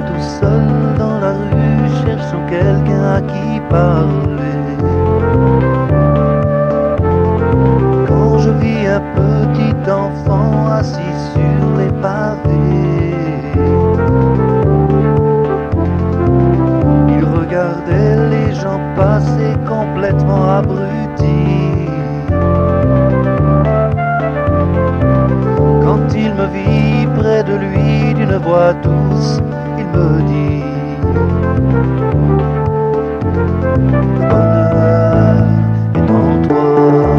tout seul dans la rue, cherchant quelqu'un à qui parler. Quand je vis un petit enfant assis sur les pavés, il regardait les gens passer complètement abrutis. Quand il me vit près de lui d'une voix douce, il me dit: le bonheur est en toi.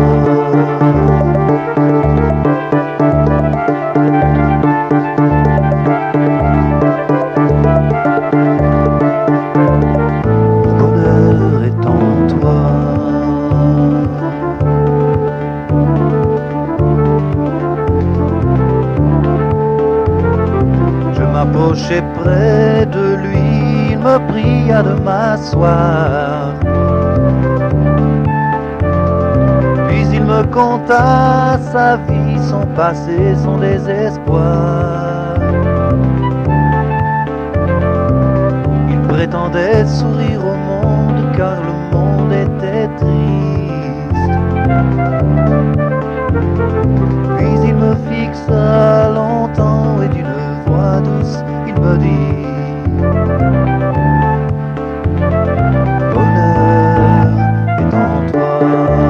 Le bonheur est en toi. Je m'approchai près de lui, il me pria de m'asseoir. Puis il me conta sa vie, son passé, son désespoir. Il prétendait sourire au monde car le monde était triste. Puis il me fixa longtemps et d'une voix douce, il me dit: le bonheur est en toi.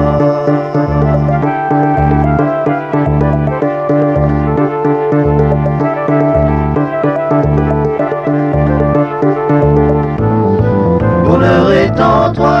Le bonheur est en toi.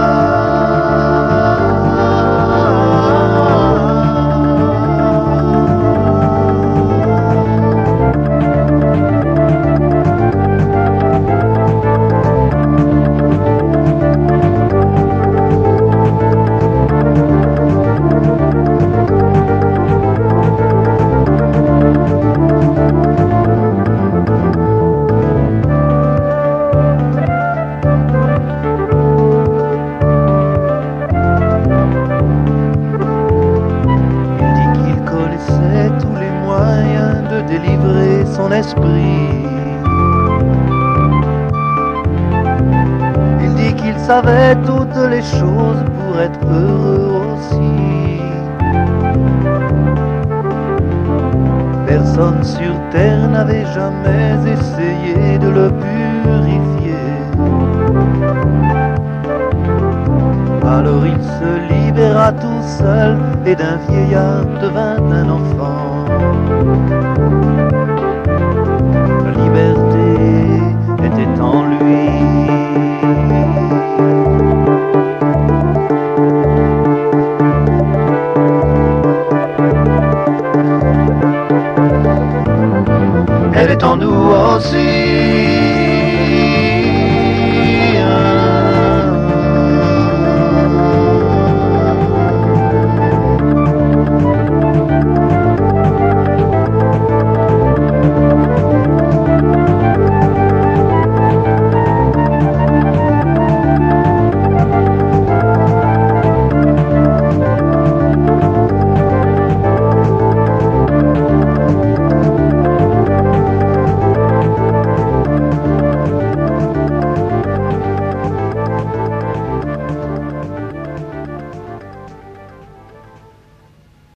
Délivrer son esprit. Il dit qu'il savait toutes les choses pour être heureux aussi. Personne sur terre n'avait jamais essayé de le purifier. Alors il se libéra tout seul et d'un vieillard devint un enfant. La liberté était en lui. Elle est en nous.